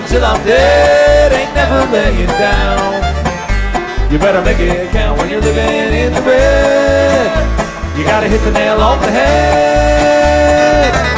till I'm dead, ain't never laying down. You better make it count when you're living in the red. You gotta hit the nail on the head.